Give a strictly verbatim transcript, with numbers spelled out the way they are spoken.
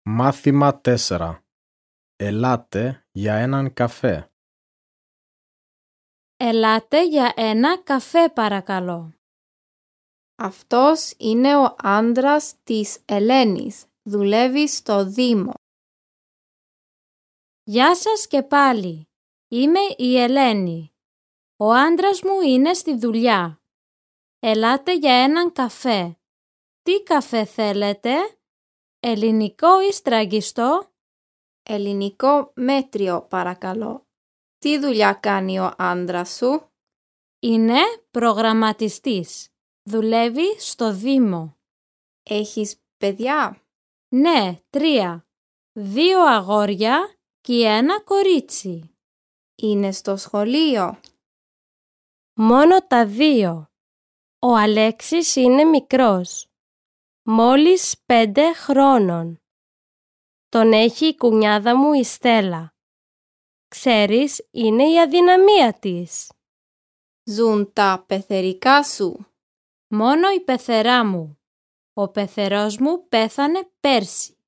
Μάθημα τέσσερα. Ελάτε για έναν καφέ. Ελάτε για ένα καφέ παρακαλώ. Αυτός είναι ο άντρας της Ελένης. Δουλεύει στο Δήμο. Γεια σας και πάλι. Είμαι η Ελένη. Ο άντρας μου είναι στη δουλειά. Ελάτε για έναν καφέ. Τι καφέ θέλετε? Ελληνικό ή στραγγιστό? Ελληνικό μέτριο παρακαλώ. Τι δουλειά κάνει ο άντρας σου? Είναι προγραμματιστής. Δουλεύει στο Δήμο. Έχεις παιδιά? Ναι, τρία. Δύο αγόρια και ένα κορίτσι. Είναι στο σχολείο? Μόνο τα δύο. Ο Αλέξης είναι μικρός. Μόλις πέντε χρόνων. Τον έχει η κουνιάδα μου η Στέλλα. Ξέρεις, είναι η αδυναμία της. Ζουν τα πεθερικά σου? Μόνο η πεθερά μου. Ο πεθερός μου πέθανε πέρσι.